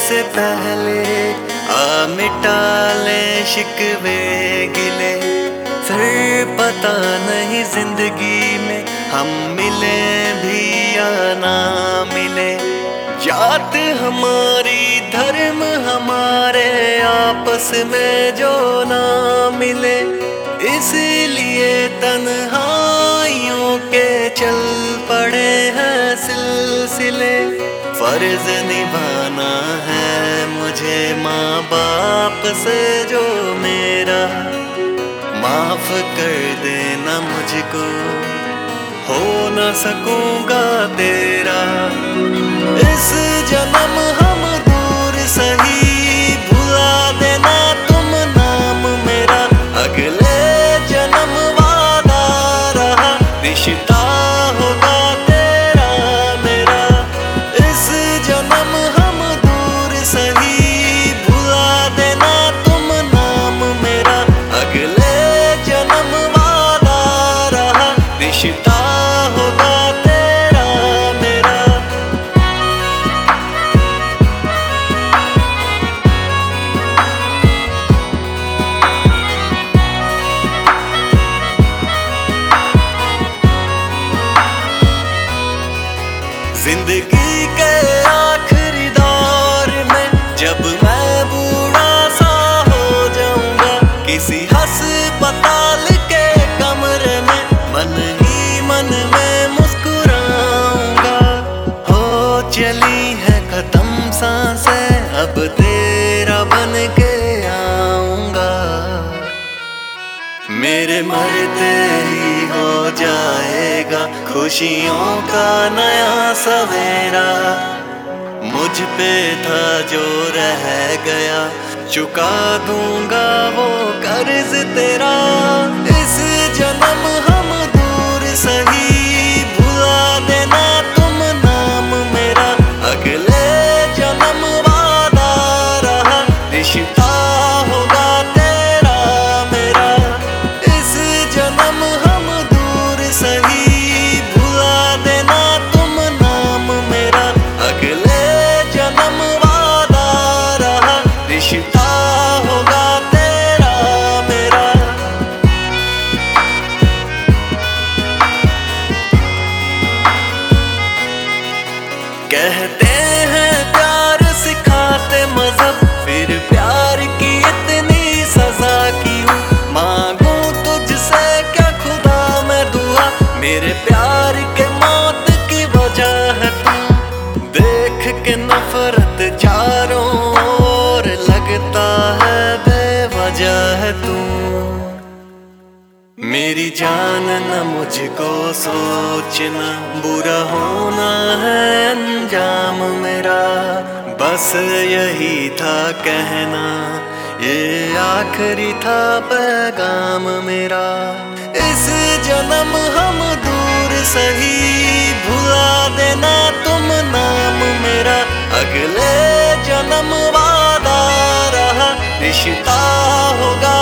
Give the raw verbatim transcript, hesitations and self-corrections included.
से पहले आ मिटा ले शिकवे गिले। फिर पता नहीं जिंदगी में हम मिले भी या ना मिले। जात हमारी धर्म हमारे आपस में जो ना मिले, इसलिए तन्हाइयों के चल पड़े हैं सिलसिले। फर्ज निभाना है मुझे माँ बाप से जो मेरा, माफ कर देना मुझको, हो न सकूंगा तेरा। इस जन्म हम दूर सही, भुला देना तुम नाम मेरा। अगले जन्म वादा रहा, रिश्ता होगा तेरा मेरा। इस जन्म हम दूर सही, भुला देना तुम नाम मेरा। अगले जन्म वादा रहा, रिश्ता होगा तेरा मेरा। जिंदगी के आखिरी दौर में जब मैं बूढ़ा सा हो जाऊंगा, किसी अस्पताल के कमरे में मन ही मन में मुस्कुराऊंगा। हो चली है खत्म सांसें, अब तेरा बन के आऊंगा। मेरे मरते ही हो जाएगा खुशियों का नया सवेरा। मुझ पे था जो रह गया, चुका दूंगा वो कर्ज तेरा। इस जन्म हम दूर सही, भुला देना तुम नाम मेरा। अगले जन्म वादा रहा, रिश्ता होगा तेरा मेरा। इस जन्म हम दूर सही, भुला देना तुम नाम मेरा। अगले जन्म वादा रहा, रिश्ता होगा तेरा मेरा। कहते हैं प्यार सिखाते मजहब, फिर प्यार की इतनी सजा क्यों मांगू तुझसे क्या खुदा मैं दुआ। मेरे प्यार के मौत की वजह है तू, देख के नफरत चारों ओर लगता है बेवजह है तू। मेरी जान न मुझको सोचना, बुरा होना है अंजाम मेरा। बस यही था कहना, ये आखिरी था पैगाम मेरा। इस जन्म हम दूर सही, भुला देना तुम नाम मेरा। अगले जन्म वादा रहा, रिश्ता होगा